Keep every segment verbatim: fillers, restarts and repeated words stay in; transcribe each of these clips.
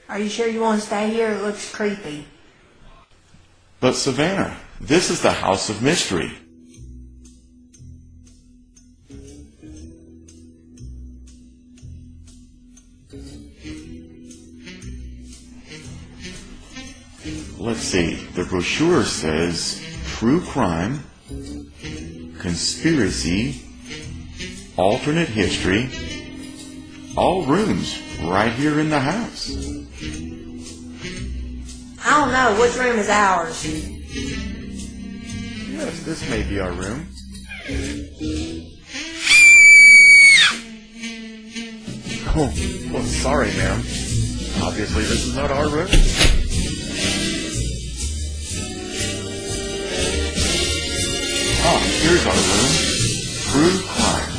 Are you sure you want to stay here? It looks creepy. But Savannah, this is the House of Mystery. Let's see, the brochure says true crime, conspiracy, alternate history, all rooms right here in the house. I don't know. Which room is ours? Yes, this may be our room. Oh, well, sorry, ma'am. Obviously, this is not our room. Ah, here's our room. True crime.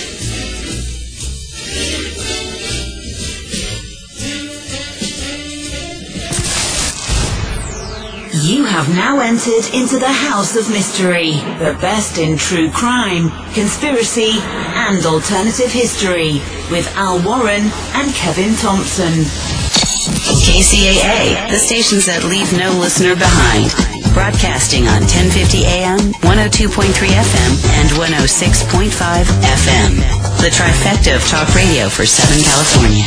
You have now entered into the House of Mystery, the best in true crime, conspiracy, and alternative history, with Al Warren and Kevin Thompson. K C A A, the stations that leave no listener behind. Broadcasting on ten fifty A M, one oh two point three F M, and one oh six point five F M. The trifecta of talk radio for Southern California.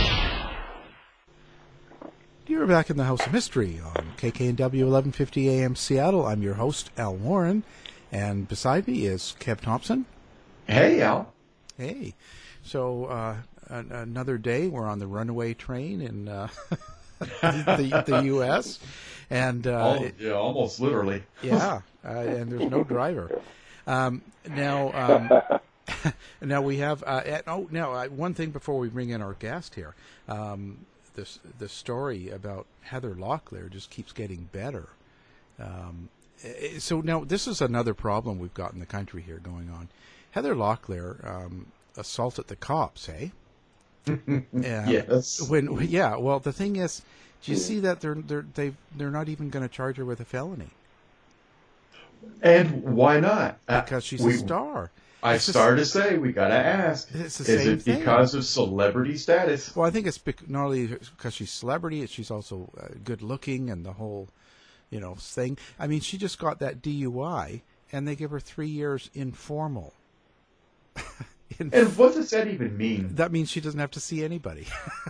You're back in the House of Mystery on K K N W eleven fifty A M Seattle. I'm your host, Al Warren, and beside me is Kev Thompson. Hey, Al. Hey. So, uh, an- another day, we're on the runaway train in uh, the, the U S And, uh, All, it, yeah, almost literally. yeah, uh, and there's no driver. Um, now, um, now we have, uh, at, oh, now, uh, one thing before we bring in our guest here. Um, This the story about Heather Locklear just keeps getting better. Um, so now this is another problem we've got in the country here going on. Heather Locklear um, assaulted the cops, eh? Yes. When yeah, well the thing is, do you see that they're they're they they're not even going to charge her with a felony? And why not? Because she's we, a star. I It's started just, to say, we got to ask, it's the is same it thing. because of celebrity status? Well, I think it's bec- not only because she's celebrity, she's also uh, good looking and the whole, you know, thing. I mean, she just got that D U I, and they give her three years informal. In- And what does that even mean? that means she doesn't have to see anybody.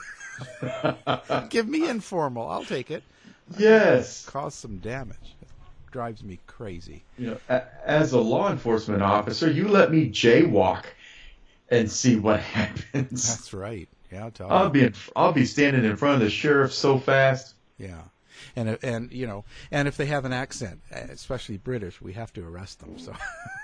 Give me informal. I'll take it. Yes. Cause some damage. It drives me crazy. You know, a- as a law enforcement officer, you let me jaywalk and see what happens. That's right. Yeah, I'll tell I'll you. be in, I'll be standing in front of the sheriff so fast. Yeah, and and you know, and if they have an accent, especially British, we have to arrest them. So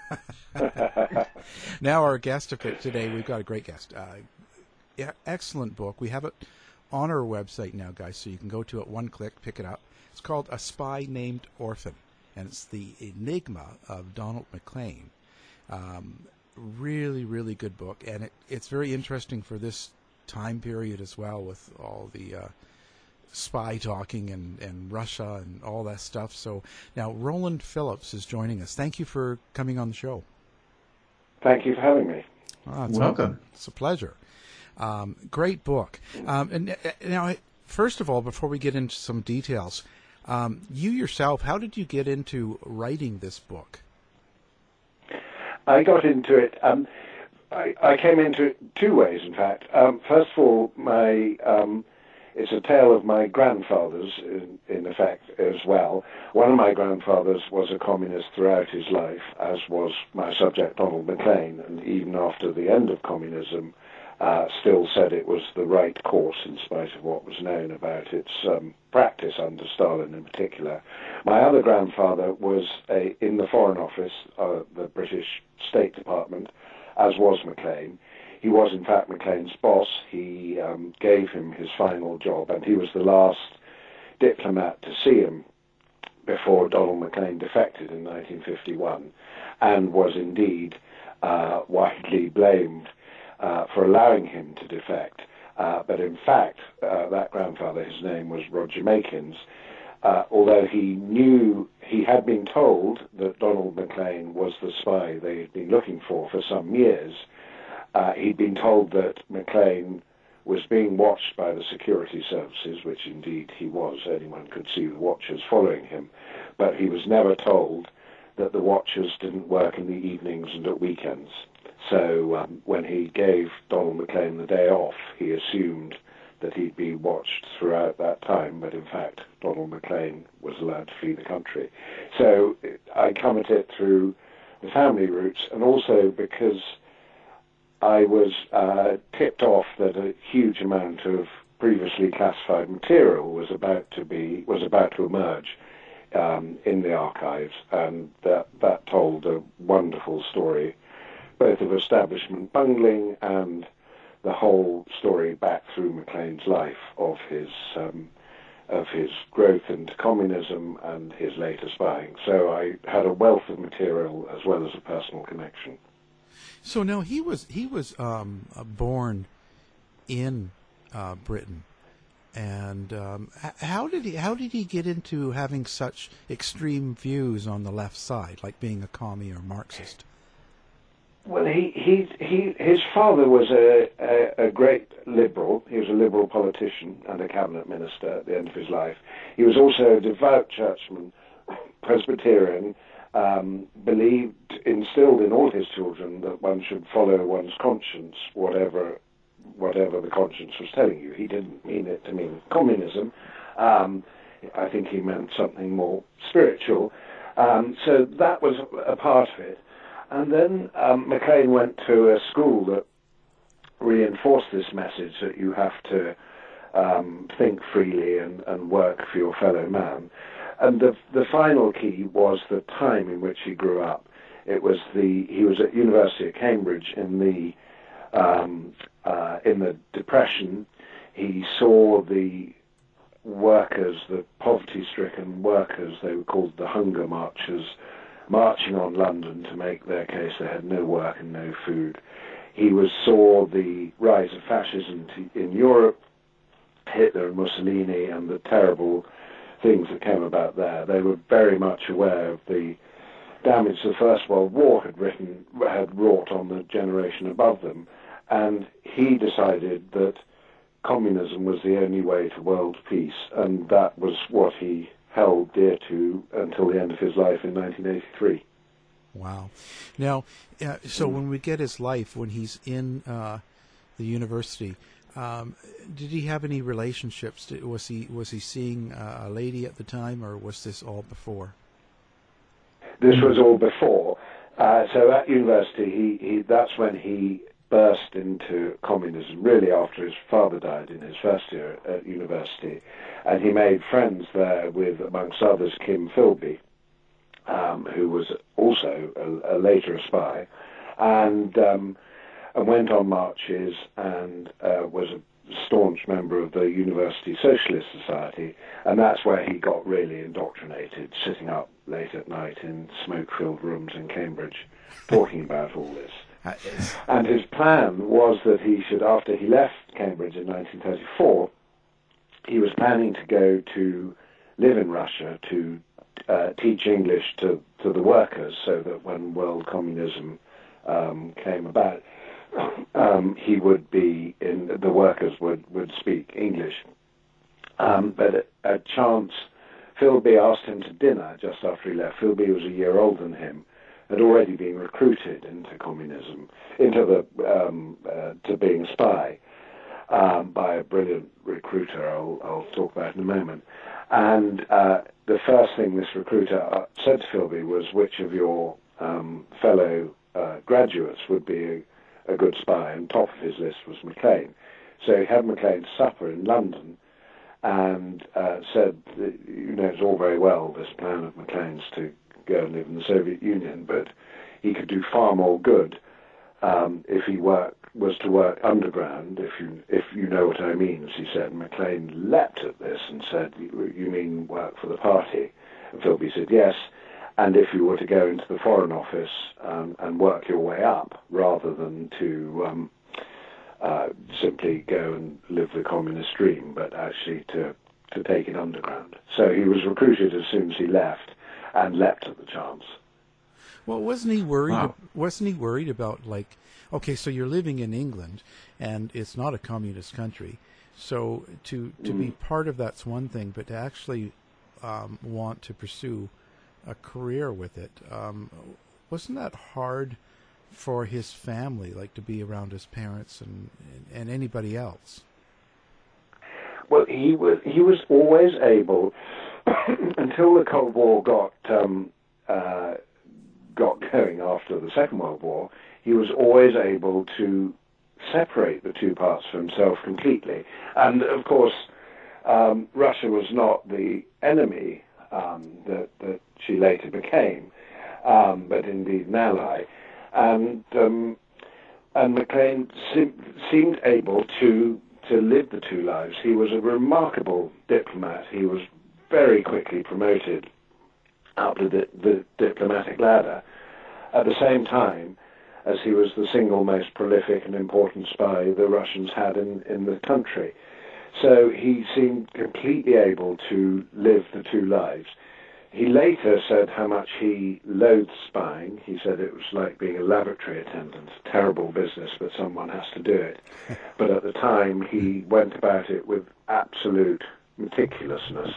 now our guest of it today, we've got a great guest. Uh, yeah, excellent book. We have it on our website now, guys, so you can go to it one click, pick it up. It's called A Spy Named Orphan, and it's the enigma of Donald McLean. Um, really, really good book, and it, it's very interesting for this time period as well, with all the uh, spy talking and, and Russia and all that stuff. So now Roland Phillips is joining us. Thank you for coming on the show. Thank you for having me. Oh, it's Welcome. A, it's a pleasure. Um, great book. Um, and uh, now, first of all, before we get into some details, um, you yourself, how did you get into writing this book? I got into it. Um, I, I came into it two ways, in fact. Um, first of all, my um, it's a tale of my grandfathers, in, in effect, as well. One of my grandfathers was a communist throughout his life, as was my subject, Donald McLean, and even after the end of communism, uh, still said it was the right course in spite of what was known about its um, practice under Stalin in particular. My other grandfather was a, in the Foreign Office, uh, the British State Department, as was McLean. He was, in fact, McLean's boss. He um, gave him his final job, and he was the last diplomat to see him before Donald McLean defected in nineteen fifty-one, and was indeed uh, widely blamed uh, for allowing him to defect. Uh, but in fact, uh, that grandfather, his name was Roger Makins, uh, although he knew, he had been told that Donald McLean was the spy they had been looking for for some years. Uh, he'd been told that McLean was being watched by the security services, which indeed he was. Anyone could see the watchers following him, but he was never told that the watchers didn't work in the evenings and at weekends. So um, when he gave Donald Maclean the day off, he assumed that he'd be watched throughout that time, but in fact Donald Maclean was allowed to flee the country. So I come at it through the family roots, and also because I was uh, tipped off that a huge amount of previously classified material was about to be was about to emerge um, in the archives, and that that told a wonderful story, both of establishment bungling and the whole story back through Maclean's life of his um, of his growth into communism and his later spying. So I had a wealth of material as well as a personal connection. So now he was he was um, uh, born in uh, Britain, and um, h- how did he how did he get into having such extreme views on the left side, like being a commie or Marxist? Well, he, he, he, his father was a, a, a great liberal. He was a liberal politician and a cabinet minister at the end of his life. He was also a devout churchman, Presbyterian, um, believed, instilled in all his children that one should follow one's conscience, whatever whatever the conscience was telling you. He didn't mean it to mean communism. Um, I think he meant something more spiritual. Um, so that was a part of it. And then um, Maclean went to a school that reinforced this message that you have to um, think freely and, and work for your fellow man. And the the final key was the time in which he grew up. It was the he was at University of Cambridge in the um, uh, in the Depression. He saw the workers, the poverty-stricken workers, they were called the Hunger Marchers, marching on London to make their case. They had no work and no food. He was saw the rise of fascism t- in Europe, Hitler and Mussolini, and the terrible things that came about there. They were very much aware of the damage the First World War had written had wrought on the generation above them, and he decided that communism was the only way to world peace, and that was what he held dear to until the end of his life in nineteen eighty-three. Wow. Now, uh, so when we get his life, when he's in uh, the university, um, did he have any relationships? Did, was he was he seeing uh, a lady at the time, or was this all before? This was all before. Uh, so at university, he, he that's when he burst into communism, really after his father died in his first year at university. And he made friends there with, amongst others, Kim Philby, um, who was also a, a later a spy, and, um, and went on marches and uh, was a staunch member of the University Socialist Society, and that's where he got really indoctrinated, sitting up late at night in smoke-filled rooms in Cambridge, talking about all this. And his plan was that he should, after he left Cambridge in nineteen thirty-four, he was planning to go to live in Russia to uh, teach English to, to the workers, so that when world communism um, came about, um, he would be in, the workers would, would speak English. Um, but a, a chance, Philby asked him to dinner just after he left. Philby was a year older than him, had already been recruited into communism, into the um, uh, to being a spy um, by a brilliant recruiter I'll, I'll talk about in a moment. And uh, the first thing this recruiter said to Philby was, which of your um, fellow uh, graduates would be a, a good spy? And top of his list was Maclean. So he had Maclean to supper in London and uh, said, that, you know, it's all very well, this plan of Maclean's to go and live in the Soviet Union, but he could do far more good um, if he work, was to work underground, if you if you know what I mean, as he said. Maclean leapt at this and said, you, you mean work for the party? And Philby said, yes, and if you were to go into the Foreign Office um, and work your way up, rather than to um, uh, simply go and live the communist dream, but actually to, to take it underground. So he was recruited as soon as he left, and leapt at the chance. Well, wasn't he worried? Wow. Wasn't he worried about, like, okay, so you're living in England, and it's not a communist country, so to to be part of that's one thing, but to actually um, want to pursue a career with it, um, wasn't that hard for his family, like to be around his parents and and anybody else? Well, he was he was always able until the Cold War got um, uh, got going after the Second World War. He was always able to separate the two parts for himself completely. And of course, um, Russia was not the enemy um, that that she later became, um, but indeed an ally. And um, and Maclean se- seemed able to to live the two lives. He was a remarkable diplomat. He was very quickly promoted up the, the, the diplomatic ladder. At the same time, as he was the single most prolific and important spy the Russians had in, in the country. So he seemed completely able to live the two lives. He later said how much he loathed spying. He said it was like being a laboratory attendant, terrible business, but someone has to do it. But at the time, he went about it with absolute meticulousness.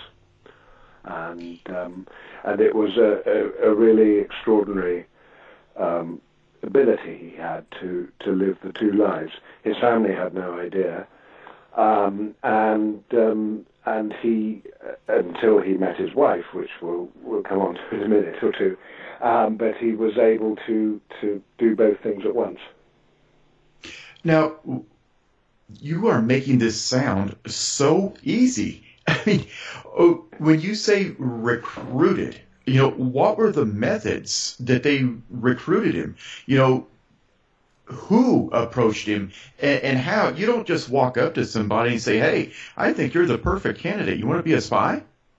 And um, and it was a, a, a really extraordinary um, ability he had to, to live the two lives. His family had no idea. Um, and um, and he, uh, until he met his wife, which we'll, we'll come on to in a minute or two, um, but he was able to, to do both things at once. Now, you are making this sound so easy. I mean, oh, when you say recruited, you know, what were the methods that they recruited him? You know, who approached him and, and how? You don't just walk up to somebody and say, hey, I think you're the perfect candidate. You want to be a spy?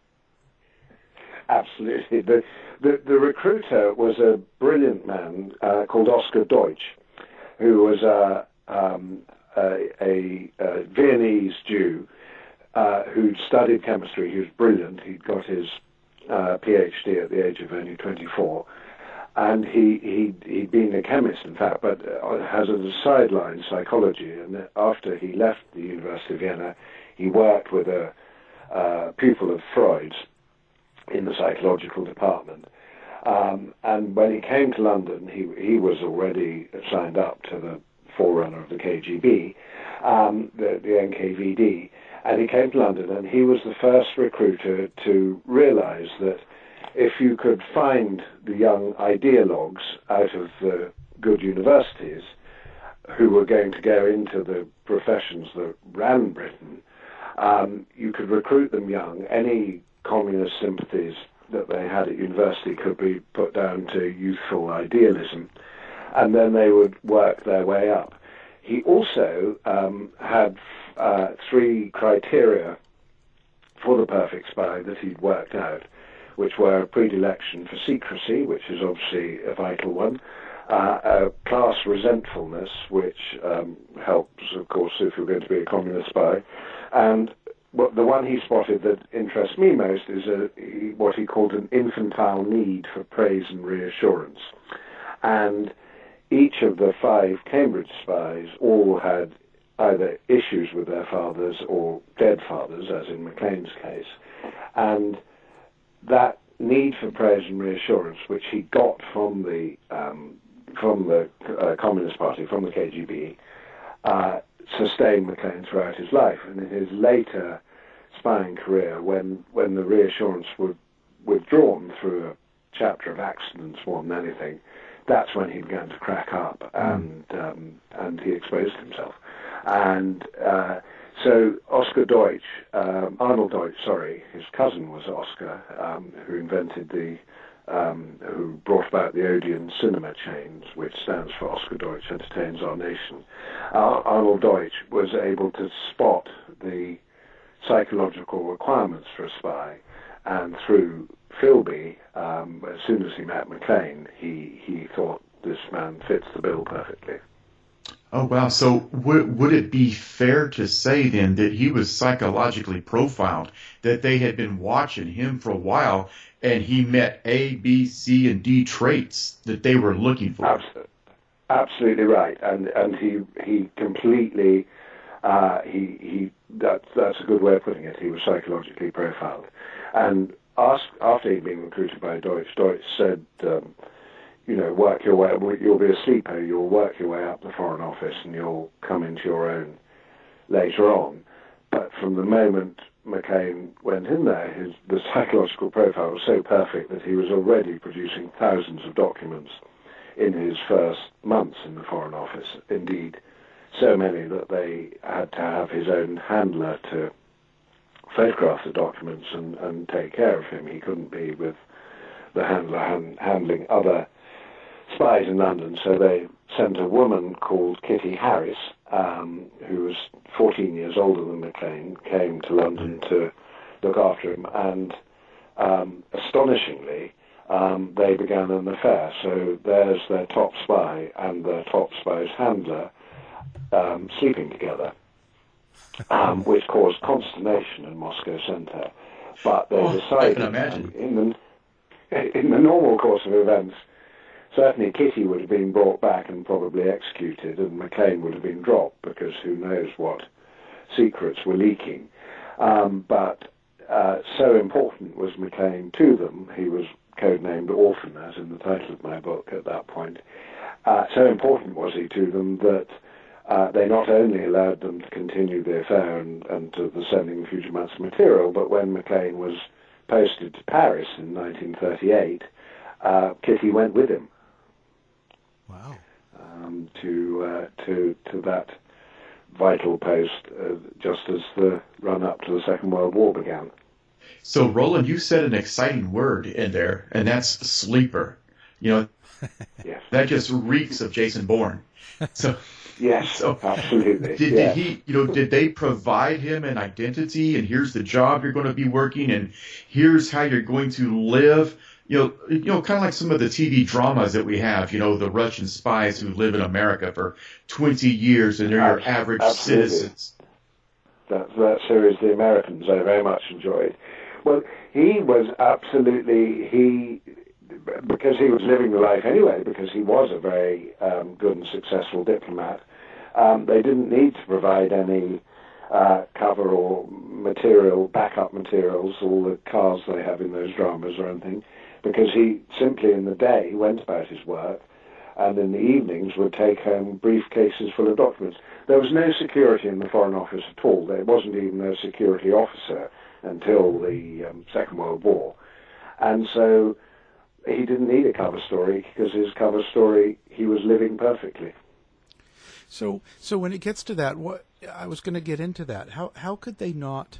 Absolutely. The, the, the recruiter was a brilliant man uh, called Oscar Deutsch, who was a, um, a, a, a Viennese Jew uh, who'd studied chemistry. He was brilliant. He'd got his uh, PhD at the age of only twenty-four. And he, he'd, he'd been a chemist, in fact, but has as a sideline psychology. And after he left the University of Vienna, he worked with a uh, pupil of Freud's in the psychological department. Um, and when he came to London, he, he was already signed up to the forerunner of the K G B, um, the, the N K V D. And he came to London, and he was the first recruiter to realize that if you could find the young ideologues out of the good universities who were going to go into the professions that ran Britain, um, you could recruit them young. Any communist sympathies that they had at university could be put down to youthful idealism, and then they would work their way up. He also um, had uh, three criteria for the perfect spy that he'd worked out, which were a predilection for secrecy, which is obviously a vital one, uh, a class resentfulness, which um, helps, of course, if you're going to be a communist spy, and what, the one he spotted that interests me most is a, what he called an infantile need for praise and reassurance. And each of the five Cambridge spies all had either issues with their fathers or dead fathers, as in Maclean's case, and that need for praise and reassurance, which he got from the um, from the uh, Communist Party, from the K G B, uh, sustained Maclean throughout his life. And in his later spying career, when when the reassurance was withdrawn through a chapter of accidents more than anything, that's when he began to crack up, and um, and he exposed himself. And uh, So Oscar Deutsch, um, Arnold Deutsch, sorry, his cousin was Oscar, um, who invented the, um, who brought about the Odeon cinema chains, which stands for Oscar Deutsch Entertains Our Nation. Uh, Arnold Deutsch was able to spot the psychological requirements for a spy, and through Philby, um, as soon as he met Maclean, he, he thought this man fits the bill perfectly. Oh, wow. So would, would it be fair to say then that he was psychologically profiled, that they had been watching him for a while, and he met A, B, C, and D traits that they were looking for. Absolutely, absolutely right, and and he he completely uh, he he that's that's a good way of putting it. He was psychologically profiled, and asked, after he'd been recruited by Deutsch, Deutsch said, um, you know, work your way. You'll be a sleeper. You'll work your way up the Foreign Office, and you'll come into your own later on. But from the moment Maclean went in there, his, the psychological profile was so perfect that he was already producing thousands of documents in his first months in the Foreign Office. Indeed, so many that they had to have his own handler to photograph the documents and, and take care of him. He couldn't be with the handler hand, handling other spies in London, so they sent a woman called Kitty Harris, um, who was fourteen years older than Maclean, came to London to look after him, and um, astonishingly, um, they began an affair. So there's their top spy and their top spy's handler um, sleeping together, um, which caused consternation in Moscow Centre. But they Oh, decided, I can imagine. in the in the normal course of events, certainly Kitty would have been brought back and probably executed, and Maclean would have been dropped, because who knows what secrets were leaking. Um, but uh, so important was Maclean to them, he was codenamed Orphan, as in the title of my book at that point. Uh, so important was he to them that uh, they not only allowed them to continue the affair and, and to the sending of huge amounts of material, but when Maclean was posted to Paris in nineteen thirty-eight, uh, Kitty went with him. Wow. Um, to uh, to to that vital post, uh, just as the run-up to the Second World War began. So, Roland, you said an exciting word in there, and that's sleeper. You know, Yes. that just reeks of Jason Bourne. So, Yes. so Absolutely. did, yes. did he? You know, did they provide him an identity? And here's the job you're going to be working, and here's how you're going to live. You know, you know, kind of like some of the T V dramas that we have. You know, the Russian spies who live in America for twenty years, and they're your Abs- average absolutely. citizens. That, that series, The Americans, I very much enjoyed. Well, he was absolutely, he, because he was living the life anyway, because he was a very um, good and successful diplomat, um, they didn't need to provide any uh, cover or material, backup materials, all the cars they have in those dramas or anything, because he simply in the day went about his work, and in the evenings would take home briefcases full of documents. There was no security in the Foreign Office at all. There wasn't even a security officer until the um, Second World War. And so he didn't need a cover story, because his cover story, he was living perfectly. So, so when it gets to that, what I was going to get into that. How how could they not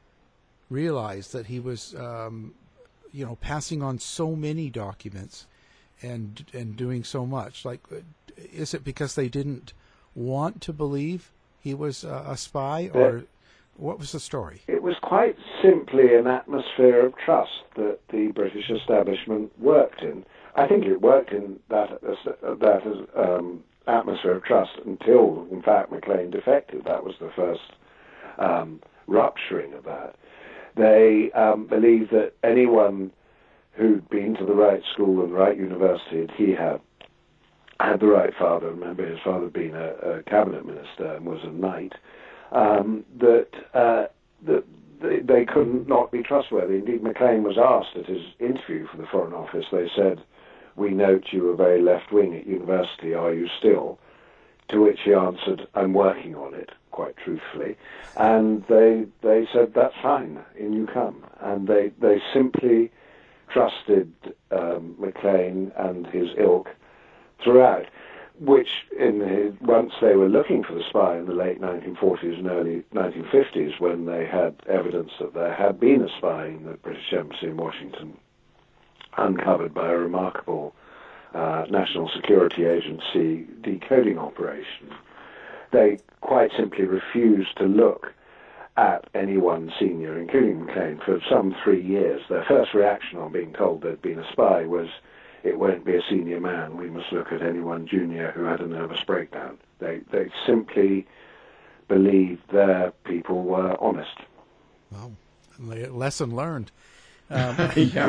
realize that he was, um, you know, passing on so many documents and and doing so much? Like, is it because they didn't want to believe he was a, a spy, or what was the story? It was quite simply an atmosphere of trust that the British establishment worked in. I think it worked in that that um, atmosphere of trust until, in fact, Maclean defected. That was the first um, rupturing of that. They um, believed that anyone who'd been to the right school and the right university, and he had had the right father. Remember, his father had been a, a cabinet minister and was a knight. Um, that uh, that they, they couldn't not be trustworthy. Indeed, Maclean was asked at his interview for the Foreign Office. They said, "We note you were very left-wing at university. Are you still?" To which he answered, "I'm working on it," quite truthfully. And they they said, "That's fine. In you come." And they they simply trusted um, Maclean and his ilk throughout, which in his, once they were looking for the spy in the late nineteen forties and early nineteen fifties, when they had evidence that there had been a spy in the British Embassy in Washington, uncovered by a remarkable uh, National Security Agency decoding operation, they quite simply refused to look at anyone senior, including Maclean, for some three years. Their first reaction on being told there'd been a spy was, "It won't be a senior man. We must look at anyone junior who had a nervous breakdown." They they simply believed their people were honest. Well, lesson learned. Um, Yeah. Yes.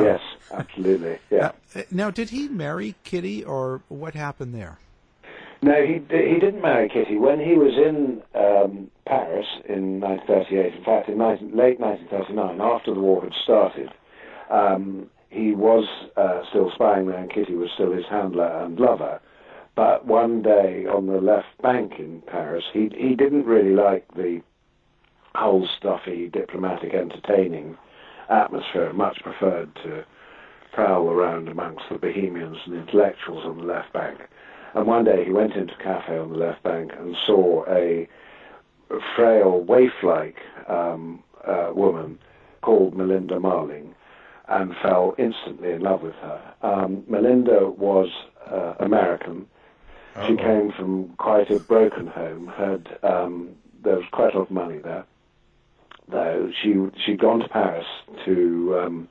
absolutely, yeah. Uh, now, did he marry Kitty, or what happened there? No, he he didn't marry Kitty. When he was in um, Paris in nineteen thirty-eight, in fact, in nineteen, late nineteen thirty-nine, after the war had started, um, he was uh, still spying there, and Kitty was still his handler and lover. But one day on the left bank in Paris, he he didn't really like the whole stuffy, diplomatic, entertaining atmosphere, much preferred to prowl around amongst the bohemians and intellectuals on the left bank. And one day he went into a cafe on the left bank and saw a frail, waif-like um, uh, woman called Melinda Marling, and fell instantly in love with her. Um, Melinda was uh, American. Uh-oh. She came from quite a broken home. Had um, there was quite a lot of money there, though. She she'd gone to Paris to um,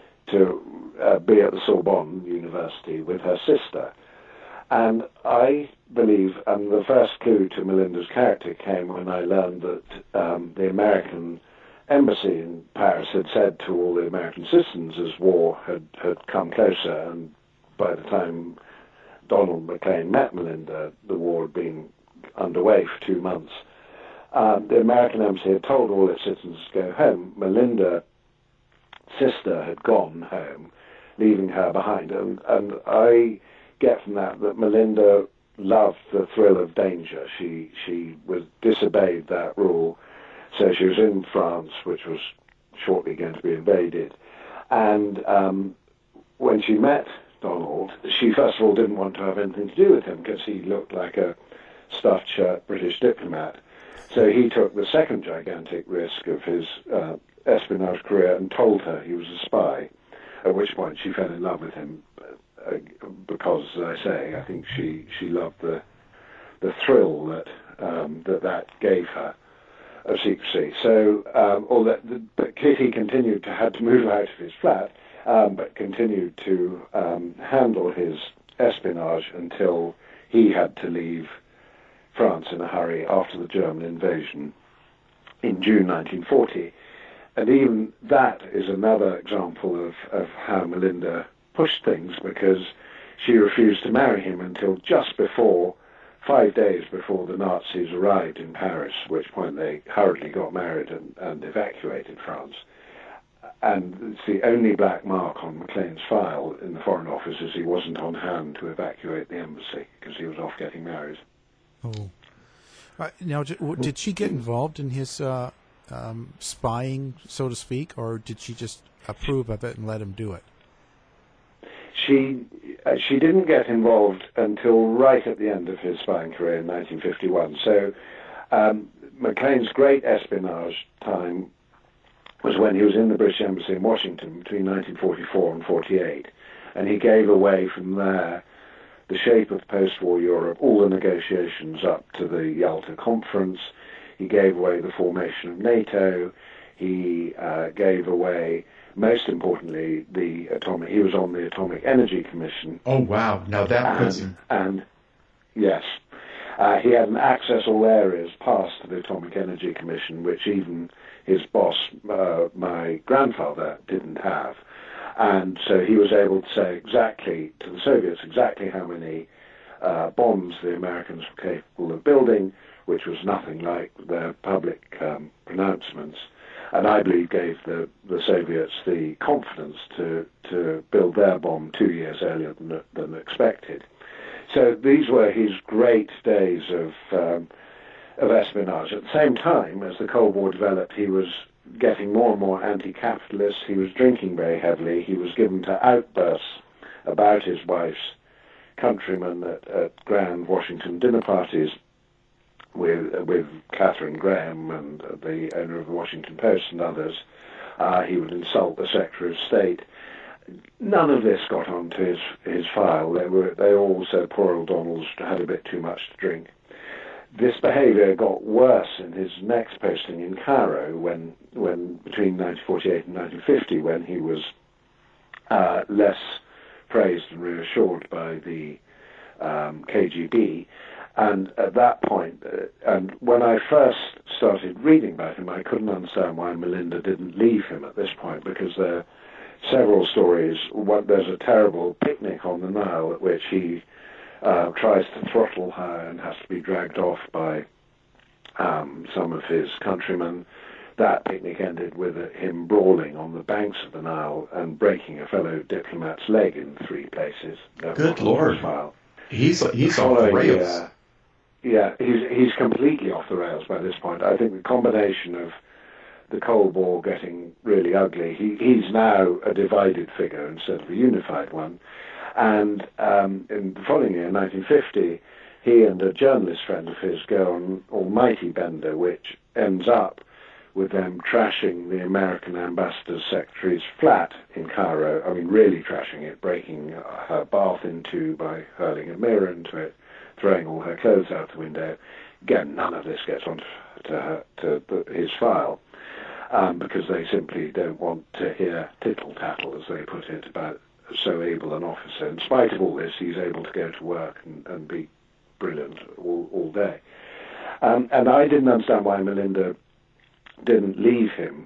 to uh, be at the Sorbonne University with her sister. And I believe, and the first clue to Melinda's character came when I learned that um, the American embassy in Paris had said to all the American citizens as war had, had come closer, and by the time Donald Maclean met Melinda, the war had been underway for two months. Um, the American embassy had told all its citizens to go home. Melinda's sister had gone home, leaving her behind. And, and I get from that that Melinda loved the thrill of danger. She she was disobeyed that rule, so she was in France, which was shortly going to be invaded. And um, when she met Donald, she first of all didn't want to have anything to do with him because he looked like a stuffed shirt British diplomat. So he took the second gigantic risk of his uh, espionage career and told her he was a spy, at which point she fell in love with him. Uh, because, as I say, I think she, she loved the the thrill that um, that that gave her of secrecy. So, um, although the, but Kitty continued to had to move out of his flat, um, but continued to um, handle his espionage until he had to leave France in a hurry after the German invasion in June nineteen forty. And even that is another example of, of how Melinda pushed things, because she refused to marry him until just before, five days before the Nazis arrived in Paris, at which point they hurriedly got married and, and evacuated France. And it's the only black mark on Maclean's file in the Foreign Office is he wasn't on hand to evacuate the embassy because he was off getting married. Oh. Uh, now, did she get involved in his uh, um, spying, so to speak, or did she just approve of it and let him do it? She uh, she didn't get involved until right at the end of his spying career in nineteen fifty-one. So um, Maclean's great espionage time was when he was in the British Embassy in Washington between nineteen forty-four and forty-eight, and he gave away from there the shape of post-war Europe, all the negotiations up to the Yalta Conference. He gave away the formation of NATO. He uh, gave away, most importantly, the atomic. He was on the Atomic Energy Commission. Oh wow! Now that puts him. And yes, uh, he had an access all areas pass to the Atomic Energy Commission, which even his boss, uh, my grandfather, didn't have. And so he was able to say exactly to the Soviets exactly how many uh, bombs the Americans were capable of building, which was nothing like their public um, pronouncements. And I believe gave the, the Soviets the confidence to, to build their bomb two years earlier than, than expected. So these were his great days of um, of espionage. At the same time, as the Cold War developed, he was getting more and more anti-capitalist. He was drinking very heavily. He was given to outbursts about his wife's countrymen at, at grand Washington dinner parties with with Catherine Graham and the owner of the Washington Post and others. Uh, he would insult the Secretary of State. None of this got onto his his file. They were they all said poor old Donald's had a bit too much to drink. This behaviour got worse in his next posting in Cairo, when when between nineteen forty-eight and nineteen fifty, when he was uh, less praised and reassured by the um, K G B. And at that point, uh, and when I first started reading about him, I couldn't understand why Melinda didn't leave him at this point, because there several stories. One, there's a terrible picnic on the Nile at which he uh, tries to throttle her and has to be dragged off by um, some of his countrymen. That picnic ended with him brawling on the banks of the Nile and breaking a fellow diplomat's leg in three places. Good Lord. File. He's he's off the rails. Uh, yeah, he's he's completely off the rails by this point. I think the combination of the Cold War getting really ugly, he he's now a divided figure instead of a unified one. And um, in the following year, nineteen fifty, he and a journalist friend of his go on almighty bender, which ends up with them trashing the American ambassador's secretary's flat in Cairo. I mean, really trashing it, breaking her bath in two by hurling a mirror into it, throwing all her clothes out the window. Again, none of this gets onto to her, to the, his file, um, because they simply don't want to hear tittle-tattle, as they put it, about so able an officer. In spite of all this, he's able to go to work and, and be brilliant all, all day. Um, and I didn't understand why Melinda didn't leave him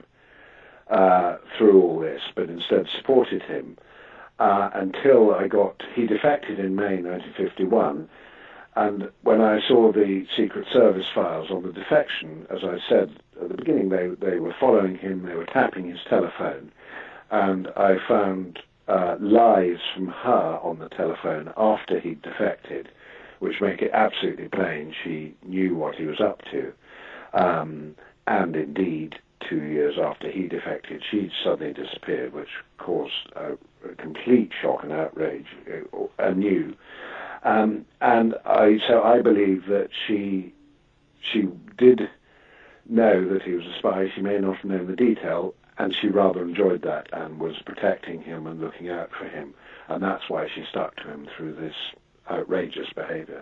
uh, through all this, but instead supported him uh, until I got, he defected in May nineteen fifty-one, and when I saw the Secret Service files on the defection, as I said at the beginning, they, they were following him, they were tapping his telephone, and I found uh, lies from her on the telephone after he'd defected, which make it absolutely plain she knew what he was up to. Um, And indeed, two years after he defected, she suddenly disappeared, which caused a, a complete shock and outrage uh, anew. Um, and I, so I believe that she she did know that he was a spy. She may not have known the detail, and she rather enjoyed that and was protecting him and looking out for him. And that's why she stuck to him through this outrageous behavior.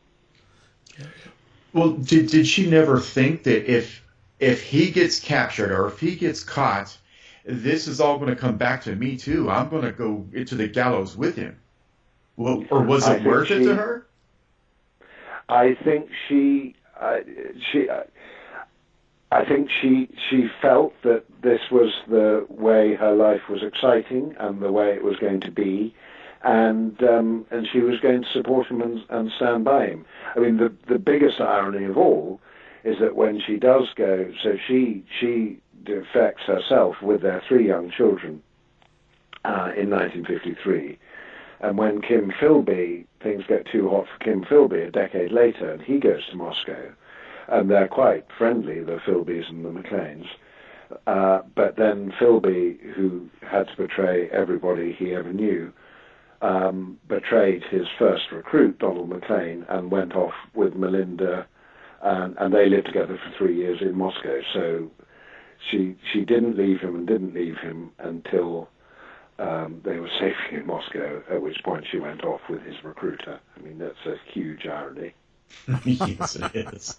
Well, did did she never think that if if he gets captured or if he gets caught, this is all going to come back to me too? I'm going to go into the gallows with him. Well, or was it worth it to her? I think she, uh, she, uh, I think she she felt that this was the way her life was exciting and the way it was going to be, and um, and she was going to support him and, and stand by him. I mean, the the biggest irony of all is that when she does go, so she she defects herself with their three young children uh, in nineteen fifty-three, and when Kim Philby, things get too hot for Kim Philby a decade later, and he goes to Moscow, and they're quite friendly, the Philbys and the McLeans, uh, but then Philby, who had to betray everybody he ever knew, um, betrayed his first recruit, Donald McLean, and went off with Melinda. And, and they lived together for three years in Moscow. So she she didn't leave him and didn't leave him until um, they were safely in Moscow, at which point she went off with his recruiter. I mean, that's a huge irony. Yes, it is.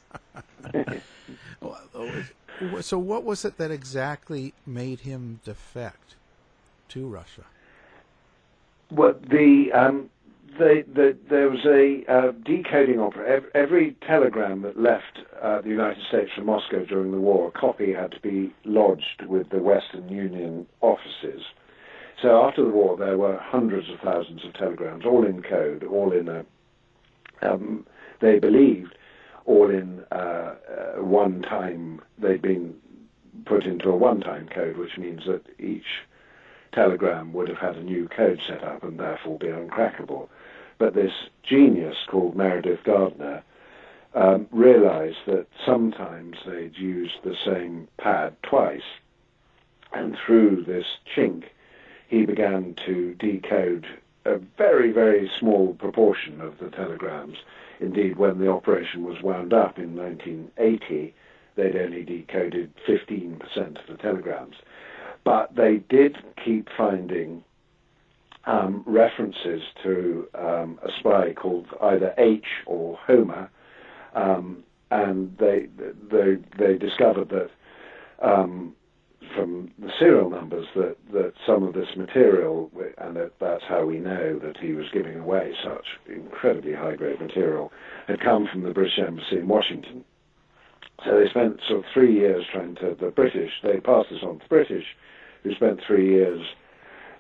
So what was it that exactly made him defect to Russia? Well, the... Um, The, the, there was a uh, decoding opera. Every telegram that left uh, the United States from Moscow during the war, a copy had to be lodged with the Western Union offices. So after the war, there were hundreds of thousands of telegrams, all in code, all in a, um, they believed, all in uh, uh, one-time, they'd been put into a one-time code, which means that each telegram would have had a new code set up and therefore be uncrackable. But this genius called Meredith Gardner um, realized that sometimes they'd used the same pad twice, and through this chink he began to decode a very, very small proportion of the telegrams. Indeed, when the operation was wound up in nineteen eighty, they'd only decoded fifteen percent of the telegrams. But they did keep finding um, references to um, a spy called either H or Homer, um, and they they they discovered that um, from the serial numbers that, that some of this material, and that, that's how we know that he was giving away such incredibly high-grade material, had come from the British Embassy in Washington. So they spent sort of three years trying to, the British, they passed this on to the British, who spent three years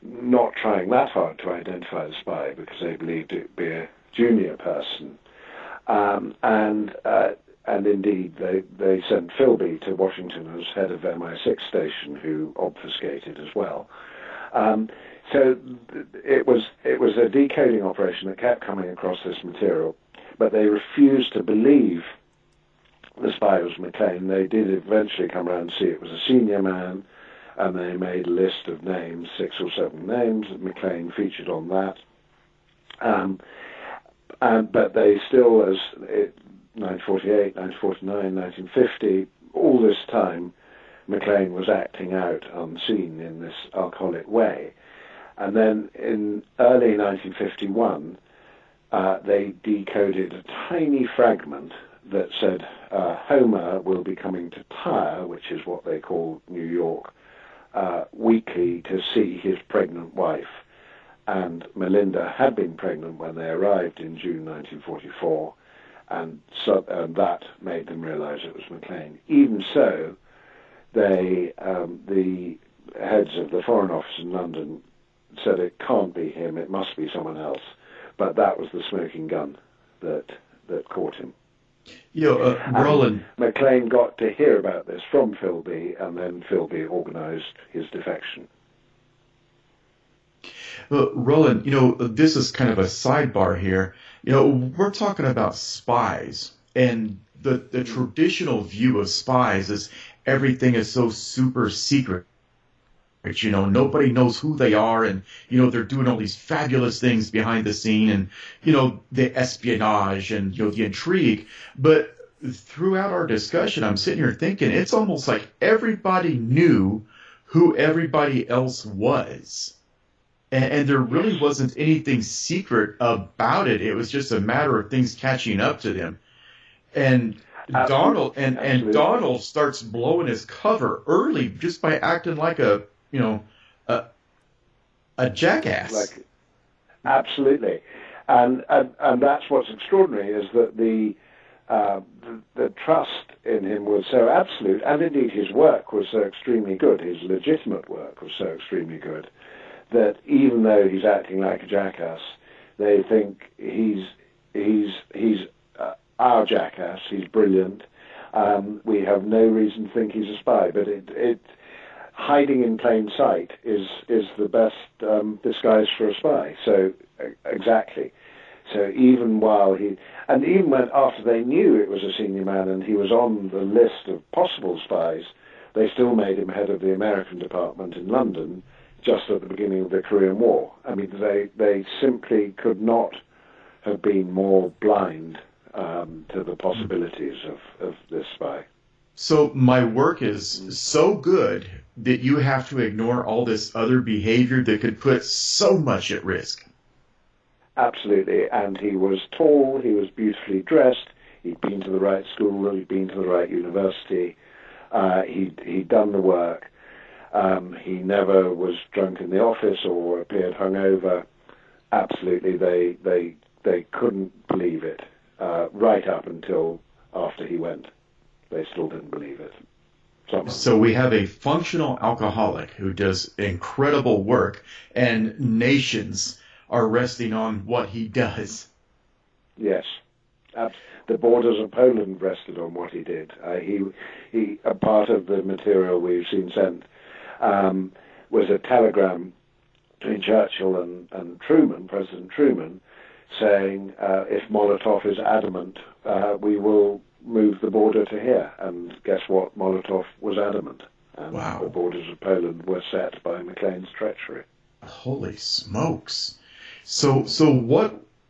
not trying that hard to identify the spy because they believed it would be a junior person. Um, and uh, and indeed, they, they sent Philby to Washington as head of M I six station, who obfuscated as well. Um, so it was it was a decoding operation that kept coming across this material, but they refused to believe the spy was McLean. They did eventually come around and see it was a senior man, and they made a list of names, six or seven names. McLean featured on that. Um, and, but they still, as it, nineteen forty-eight, nineteen forty-nine, nineteen fifty, all this time, McLean was acting out unseen in this alcoholic way. And then in early nineteen fifty-one, uh, they decoded a tiny fragment that said uh, Homer will be coming to Tyre, which is what they call New York, uh, weekly to see his pregnant wife. And Melinda had been pregnant when they arrived in June nineteen forty-four, and, so, and that made them realize it was McLean. Even so, they, um, the heads of the Foreign Office in London said it can't be him, it must be someone else. But that was the smoking gun that that caught him. You know, uh, Roland... McLean got to hear about this from Philby, and then Philby organized his defection. Well, Roland, you know, this is kind of a sidebar here. You know, we're talking about spies, and the, the traditional view of spies is everything is so super secret. You know, nobody knows who they are, and, you know, they're doing all these fabulous things behind the scene, and, you know, the espionage and, you know, the intrigue. But throughout our discussion, I'm sitting here thinking it's almost like everybody knew who everybody else was. And, and there really wasn't anything secret about it. It was just a matter of things catching up to them. And Absolutely. Donald and, and Absolutely. Donald starts blowing his cover early just by acting like a, you know, a, a jackass. Like, absolutely. And, and and that's what's extraordinary, is that the, uh, the the trust in him was so absolute, and indeed his work was so extremely good, his legitimate work was so extremely good, that even though he's acting like a jackass, they think he's he's he's uh, our jackass. He's brilliant. Um, we have no reason to think he's a spy, but it, it hiding in plain sight is is the best um, disguise for a spy. So uh, exactly. So even while he, and even when after they knew it was a senior man and he was on the list of possible spies, they still made him head of the American department in London, just at the beginning of the Korean War. I mean, they, they simply could not have been more blind um, to the possibilities of, of this spy. So my work is so good that you have to ignore all this other behavior that could put so much at risk. Absolutely. And he was tall, he was beautifully dressed, he'd been to the right school, he'd been to the right university, uh, he'd, he'd done the work. Um, he never was drunk in the office or appeared hungover. Absolutely, they they they couldn't believe it uh, right up until after he went. They still didn't believe it. Somehow. So we have a functional alcoholic who does incredible work, and nations are resting on what he does. Yes. Uh, the borders of Poland rested on what he did. Uh, he he a part of the material we've seen sent Um, was a telegram between Churchill and, and Truman, President Truman, saying, uh, if Molotov is adamant, uh, we will move the border to here. And guess what? Molotov was adamant. And Wow. the borders of Poland were set by McLean's treachery. Holy smokes. So, so what,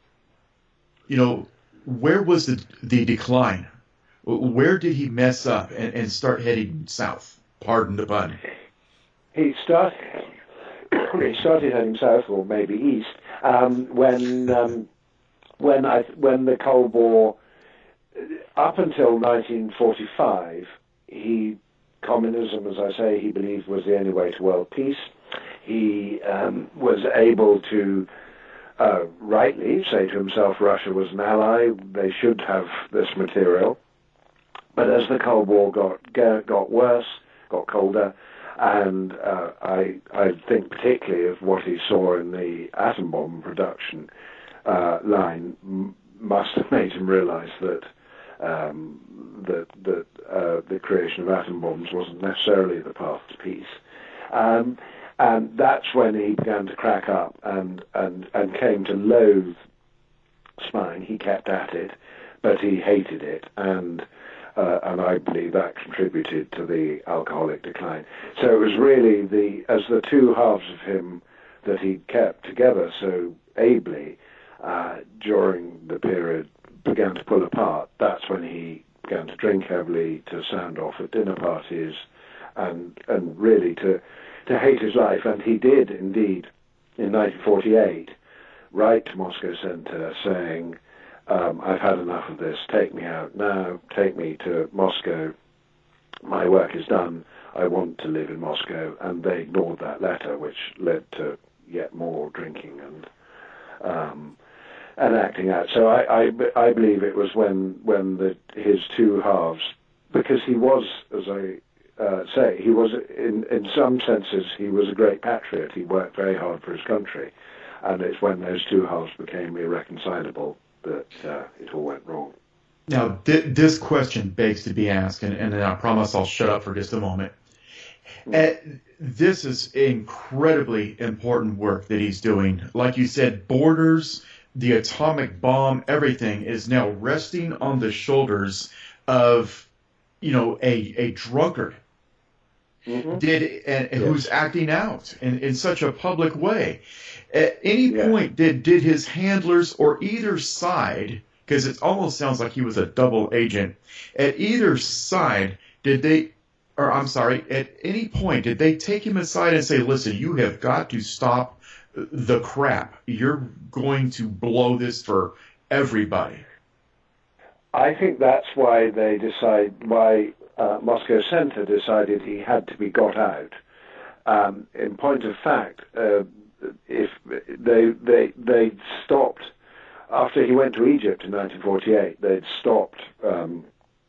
you know, where was the, the decline? Where did he mess up and, and start heading south? Pardon the pun. He started. He started heading south, or maybe east, um, when um, when I when the Cold War, up until nineteen forty-five, he communism, as I say, he believed was the only way to world peace. He um, was able to uh, rightly say to himself, Russia was an ally; they should have this material. But as the Cold War got got worse, got colder. And uh, I, I think particularly of what he saw in the atom bomb production uh, line m- must have made him realize that um, that, that uh, the creation of atom bombs wasn't necessarily the path to peace. Um, and that's when he began to crack up and, and, and came to loathe spying. He kept at it, but he hated it, and uh, and I believe that contributed to the alcoholic decline. So it was really the as the two halves of him that he kept together so ably uh, during the period began to pull apart. That's when he began to drink heavily, to sound off at dinner parties, and and really to to hate his life. And he did indeed in nineteen forty-eight write to Moscow Center saying, um, I've had enough of this, take me out now, take me to Moscow, my work is done, I want to live in Moscow. And they ignored that letter, which led to yet more drinking and um, and acting out. So I, I, I believe it was when, when the, his two halves, because he was, as I uh, say, he was, in, in some senses, he was a great patriot. He worked very hard for his country. And it's when those two halves became irreconcilable that uh, it all went wrong. Now, th- this question begs to be asked, and, and I promise I'll shut up for just a moment. Uh, this is incredibly important work that he's doing. Like you said, borders, the atomic bomb, everything is now resting on the shoulders of, you know, a, a drunkard. Mm-hmm. Did and yes. who's acting out in, in such a public way. At any yeah. point, did did his handlers or either side, because it almost sounds like he was a double agent, at either side, did they, or I'm sorry, at any point, did they take him aside and say, listen, you have got to stop the crap. You're going to blow this for everybody. I think that's why they decide, why uh, Moscow Center decided he had to be got out. Um, in point of fact, uh, if they they they stopped after he went to Egypt in nineteen forty-eight, they'd stopped um,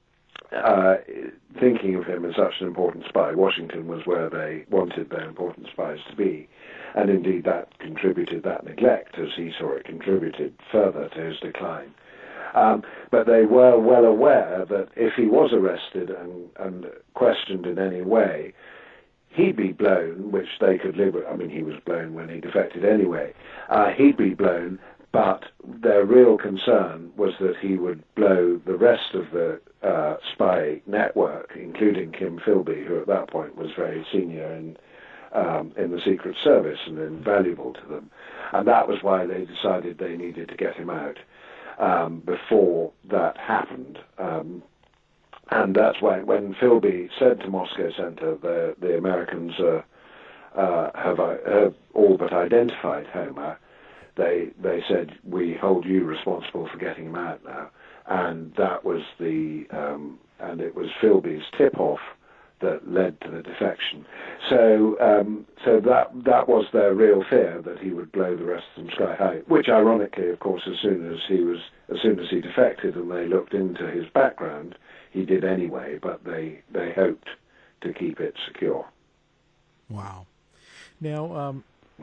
uh, thinking of him as such an important spy. Washington was where they wanted their important spies to be, and indeed that contributed, that neglect, as he saw it, contributed further to his decline. Um, but they were well aware that if he was arrested and, and questioned in any way, he'd be blown, which they could live with. I mean, he was blown when he defected anyway. Uh, he'd be blown, but their real concern was that he would blow the rest of the uh, spy network, including Kim Philby, who at that point was very senior in, um, in the Secret Service and invaluable to them. And that was why they decided they needed to get him out um, before that happened. Um, And that's why when Philby said to Moscow Center, the, the Americans uh, uh, have, uh, have all but identified Homer, they they said, we hold you responsible for getting him out now. And that was the, um, and it was Philby's tip-off that led to the defection. So um, so that that was their real fear, that he would blow the rest of them sky high, which ironically, of course, as soon as he was, as soon as he defected and they looked into his background, he did anyway, but they, they hoped to keep it secure. Wow. Now, um,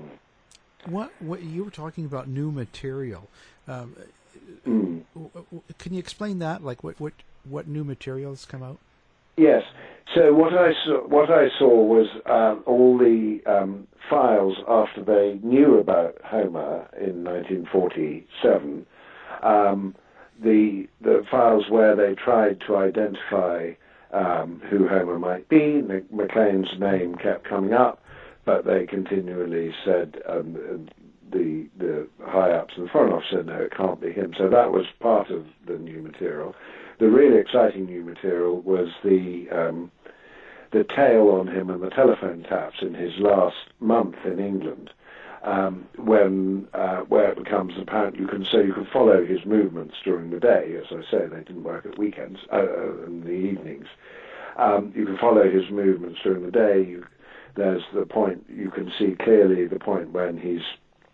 what what you were talking about new material. Um, mm. Can you explain that? Like, what, what, what new material has come out? Yes. So what I saw, what I saw was um, all the um, files after they knew about Homer in nineteen forty-seven. Um, The the files where they tried to identify um, who Homer might be. McLean's name kept coming up, but they continually said, um, the the high-ups in the Foreign Office said, no, it can't be him. So that was part of the new material. The really exciting new material was the um, the tale on him and the telephone taps in his last month in England. Um, when uh, where it becomes apparent, you can so you can follow his movements during the day. As I say, they didn't work at weekends uh, in the evenings. Um, you can follow his movements during the day. You, there's the point you can see clearly the point when he's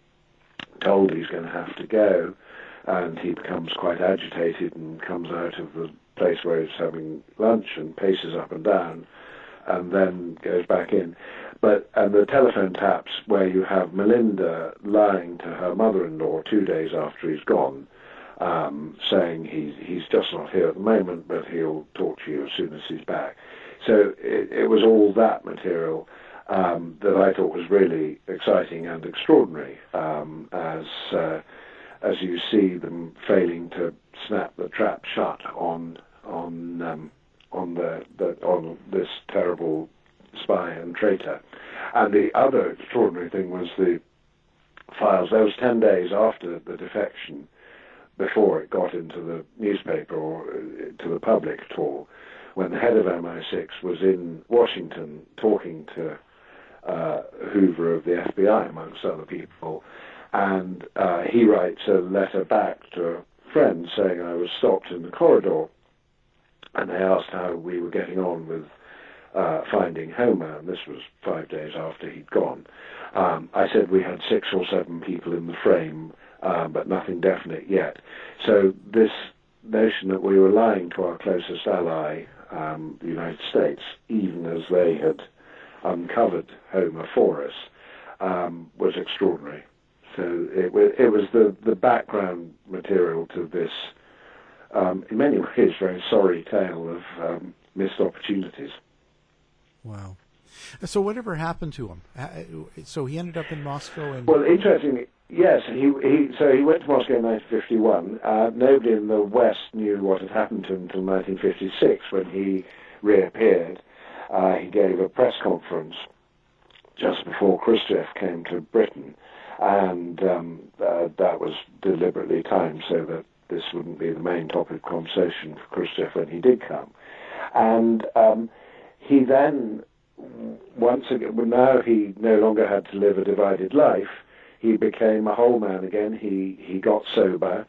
told he's going to have to go, and he becomes quite agitated and comes out of the place where he's having lunch and paces up and down. and then goes back in. But and the telephone taps where you have Melinda lying to her mother-in-law two days after he's gone, um, saying he's he's just not here at the moment, but he'll talk to you as soon as he's back. So it, it was all that material um, that I thought was really exciting and extraordinary, um, as uh, as you see them failing to snap the trap shut on on um, on the, the on this terrible spy and traitor. And the other extraordinary thing was the files. That was ten days after the defection, before it got into the newspaper or to the public at all, when the head of M I six was in Washington talking to uh, Hoover of the F B I, amongst other people, and uh, he writes a letter back to a friend saying, I was stopped in the corridor, and they asked how we were getting on with Uh, finding Homer, and this was five days after he'd gone. Um, I said we had six or seven people in the frame, uh, but nothing definite yet. So this notion that we were lying to our closest ally, um, the United States, even as they had uncovered Homer for us, um, was extraordinary. So it, it was the, the background material to this, um, in many ways, very sorry tale of um, missed opportunities. Wow. So whatever happened to him? So he ended up in Moscow and... Well, interestingly, yes, he, he so he went to Moscow in nineteen fifty-one. Uh, nobody in the West knew what had happened to him until nineteen fifty-six, when he reappeared. Uh, he gave a press conference just before Khrushchev came to Britain, and um, uh, that was deliberately timed so that this wouldn't be the main topic of conversation for Khrushchev when he did come. And um, he then, once again, well, now he no longer had to live a divided life. He became a whole man again. He he got sober.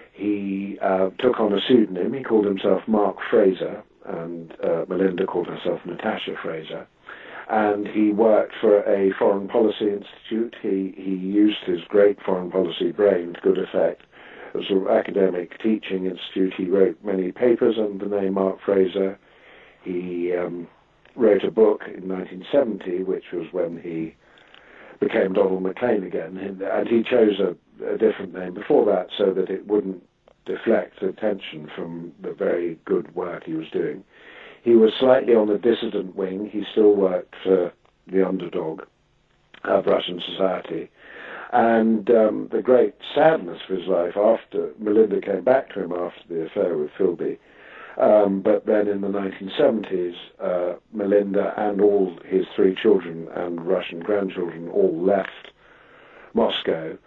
He uh, took on a pseudonym. He called himself Mark Fraser, and uh, Melinda called herself Natasha Fraser. And he worked for a foreign policy institute. He he used his great foreign policy brain to good effect. It was an academic teaching institute. He wrote many papers under the name Mark Fraser. He um, wrote a book in nineteen seventy, which was when he became Donald Maclean again, and he chose a, a different name before that so that it wouldn't deflect attention from the very good work he was doing. He was slightly on the dissident wing. He still worked for the underdog of Russian society. And um, the great sadness of his life after Melinda came back to him after the affair with Philby, Um, but then in the nineteen seventies, uh, Melinda and all his three children and Russian grandchildren all left Moscow.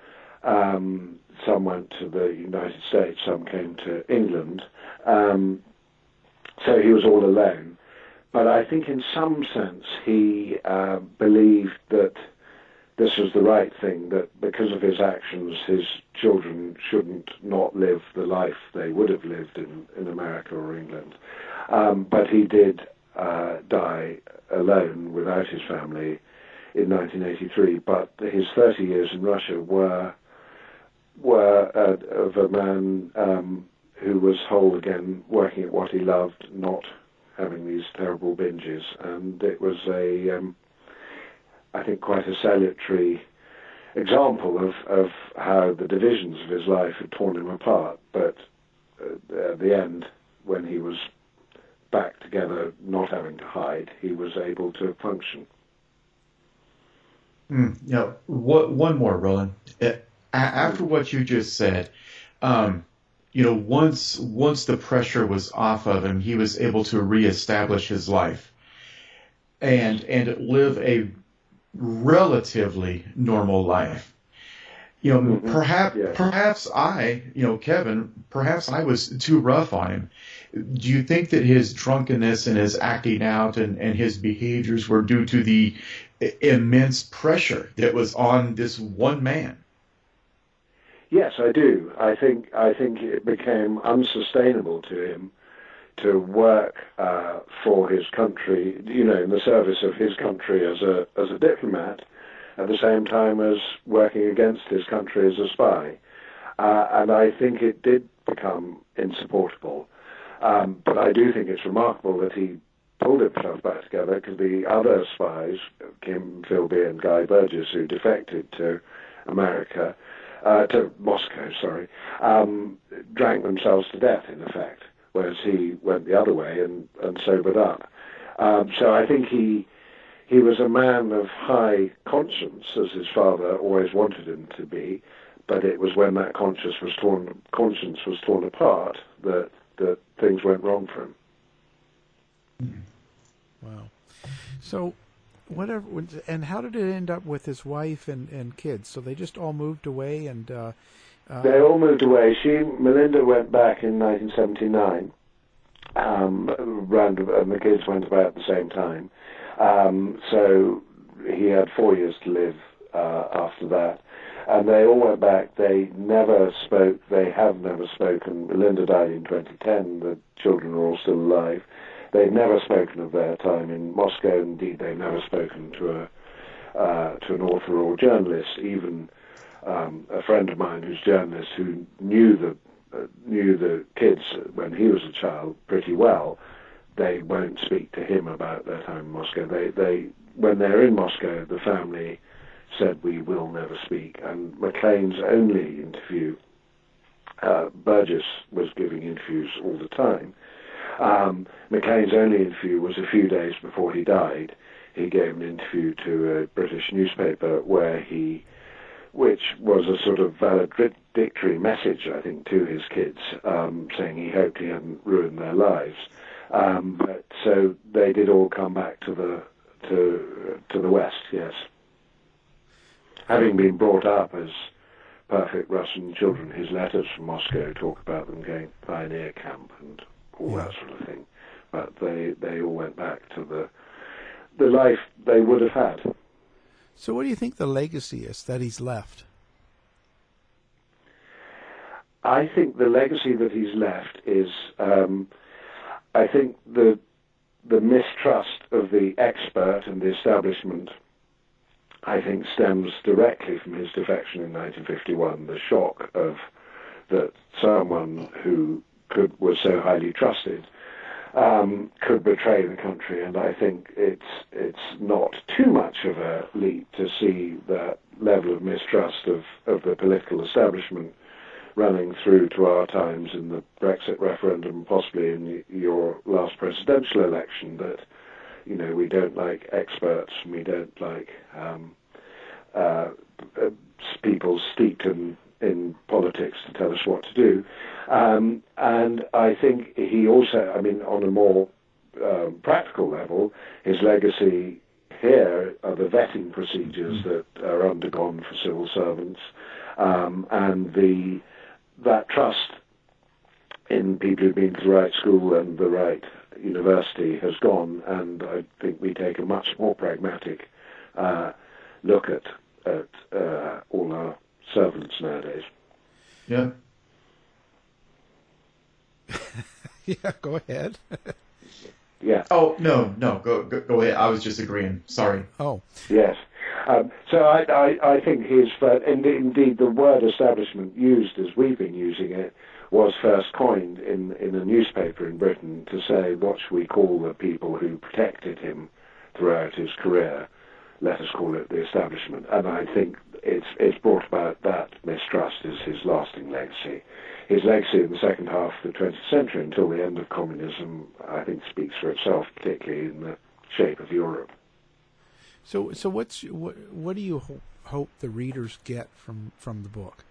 Um, some went to the United States, some came to England. Um, so he was all alone. But I think in some sense he uh, believed that this was the right thing, that because of his actions, his children shouldn't not live the life they would have lived in, in America or England. Um, but he did uh, die alone without his family in nineteen eighty-three. But his thirty years in Russia were were uh, of a man um, who was whole again, working at what he loved, not having these terrible binges. And it was a... Um, I think quite a salutary example of, of how the divisions of his life had torn him apart. But uh, at the end, when he was back together, not having to hide, he was able to function. Mm, you know, what, one more, Roland. Uh, after what you just said, um, you know, once once the pressure was off of him, he was able to reestablish his life and and live a relatively normal life. You know, mm-hmm. perhaps yeah. perhaps I, you know, Kevin, perhaps I was too rough on him. Do you think that his drunkenness and his acting out and, and his behaviors were due to the immense pressure that was on this one man? Yes, I do. I think I think it became unsustainable to him to work uh, for his country, you know, in the service of his country as a as a diplomat, at the same time as working against his country as a spy. Uh, and I think it did become insupportable. Um, but I do think it's remarkable that he hold himself back together because the other spies, Kim Philby and Guy Burgess, who defected to America, uh, to Moscow, sorry, um, drank themselves to death, in effect, whereas he went the other way and, and sobered up. Um, so I think he he was a man of high conscience, as his father always wanted him to be, but it was when that conscience was torn, conscience was torn apart that, that things went wrong for him. Wow. So, whatever. And how did it end up with his wife and, and kids? So they just all moved away, and uh, uh, they all moved away. She, Melinda, went back in nineteen seventy-nine. Um, round, and the kids went about at the same time. Um, so he had four years to live uh, after that. And they all went back. They never spoke. They have never spoken. Melinda died in twenty ten. The children are all still alive. They've never spoken of their time in Moscow. Indeed, they've never spoken to a uh, to an author or journalist. Even um, a friend of mine who's a journalist who knew the uh, knew the kids when he was a child pretty well. They won't speak to him about their time in Moscow. They they when they're in Moscow, the family said we will never speak. And Maclean's only interview, uh, Burgess was giving interviews all the time. Um, Maclean's only interview was a few days before he died. He gave an interview to a British newspaper where he, which was a sort of valedictory message, I think, to his kids, um, saying he hoped he hadn't ruined their lives. Um, but so they did all come back to the to to the West, yes. Having been brought up as perfect Russian children, his letters from Moscow talk about them going to pioneer camp and all that sort of thing. But they, they all went back to the the life they would have had. So what do you think the legacy is that he's left? I think the legacy that he's left is, um, I think the the mistrust of the expert and the establishment, I think, stems directly from his defection in nineteen fifty-one. The shock of that someone who could was so highly trusted um, could betray the country, and I think it's it's not too much of a leap to see that level of mistrust of, of the political establishment running through to our times in the Brexit referendum, possibly in your last presidential election. That, you know, we don't like experts, and we don't like um, uh, people steeped in, in politics to tell us what to do. Um, and I think he also, I mean, on a more um, practical level, his legacy here are the vetting procedures that are undergone for civil servants, um, and the that trust in people who've been to the right school and the right university has gone, and I think we take a much more pragmatic uh, look at at uh, all our servants nowadays. Yeah. Yeah, go ahead. Yeah. Oh, no, no, go, go go ahead. I was just agreeing. Sorry. Oh. Yes. Um, so I, I, I think his, and indeed the word establishment used as we've been using it was first coined in, in a newspaper in Britain to say, what should we call the people who protected him throughout his career? Let us call it the establishment. And I think it's it's brought about that mistrust is his lasting legacy. His legacy in the second half of the twentieth century until the end of communism, I think, speaks for itself, particularly in the shape of Europe. So, so what's what? What do you ho- hope the readers get from, from the book?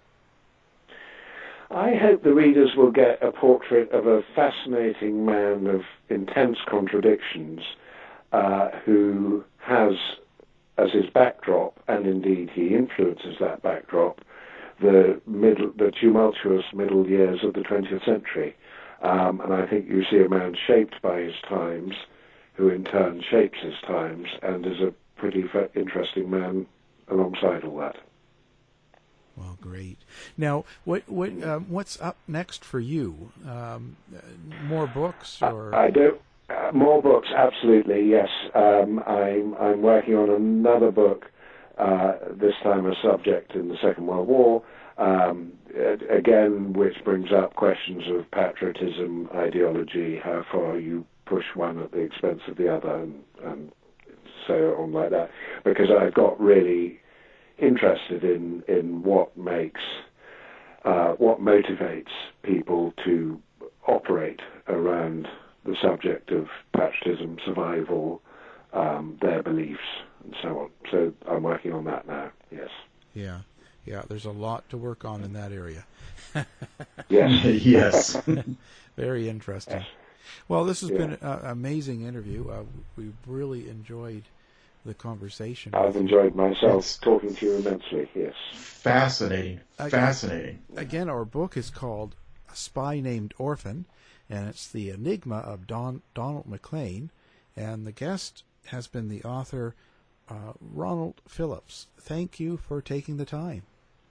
I hope the readers will get a portrait of a fascinating man of intense contradictions, uh, who has as his backdrop, and indeed he influences that backdrop, the middle, the tumultuous middle years of the twentieth century. Um, and I think you see a man shaped by his times, who in turn shapes his times, and is a pretty f- interesting man alongside all that. Well, great. Now, what what um, what's up next for you? Um, more books, or I, I don't. Uh, more books, absolutely, yes. Um, I'm I'm working on another book, uh, this time a subject in the Second World War. Um, again, which brings up questions of patriotism, ideology, how far you push one at the expense of the other, and, and so on like that, because I've got really interested in, in what makes, uh, what motivates people to operate around the subject of patriotism, survival, um, their beliefs, and so on. So I'm working on that now, yes. Yeah, yeah, there's a lot to work on in that area. Yes. Yes. Very interesting. Yes. Well, this has Yeah. been an amazing interview. Uh, we've really enjoyed the conversation. I've with you. enjoyed myself It's- talking to you immensely, yes. Fascinating. I- Fascinating. Again, our book is called A Spy Named Orphan, and it's the enigma of Don, Donald McLean, and the guest has been the author, uh, Ronald Phillips. Thank you for taking the time.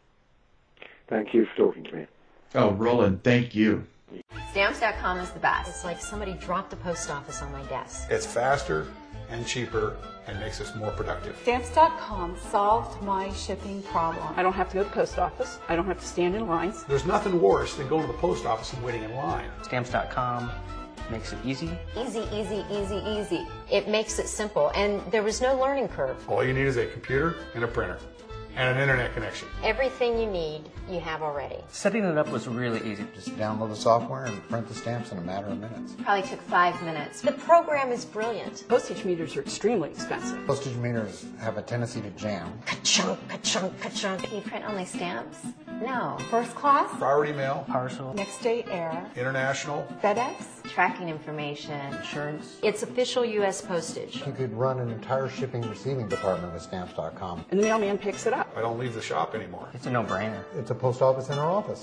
Thank you for talking to me. Oh, Roland, thank you. Stamps dot com is the best. It's like somebody dropped the post office on my desk. It's faster and cheaper and makes us more productive. Stamps dot com solved my shipping problem. I don't have to go to the post office. I don't have to stand in lines. There's nothing worse than going to the post office and waiting in line. Stamps dot com makes it easy. Easy, easy, easy, easy. It makes it simple, and there was no learning curve. All you need is a computer and a printer and an internet connection. Everything you need, you have already. Setting it up was really easy. Just download the software and print the stamps in a matter of minutes. Probably took five minutes. The program is brilliant. Postage meters are extremely expensive. Postage meters have a tendency to jam. Ka-chunk, ka-chunk, ka-chunk. Can you print only stamps? No. First class? Priority mail, Parcel, Next day air, international. FedEx. Tracking information. insurance. It's official U S postage. You could run an entire shipping and receiving department with stamps dot com. And the mailman picks it up. I don't leave the shop anymore. It's a no-brainer. It's a post office in our office.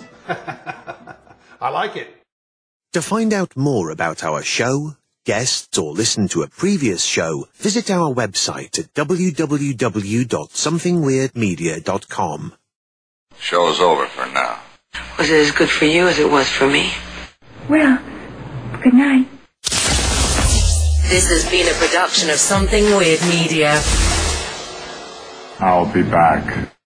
I like it. To find out more about our show, guests, or listen to a previous show, visit our website at w w w dot something weird media dot com. Show's over for now. Was it as good for you as it was for me? Well, good night. This has been a production of Something Weird Media. I'll be back.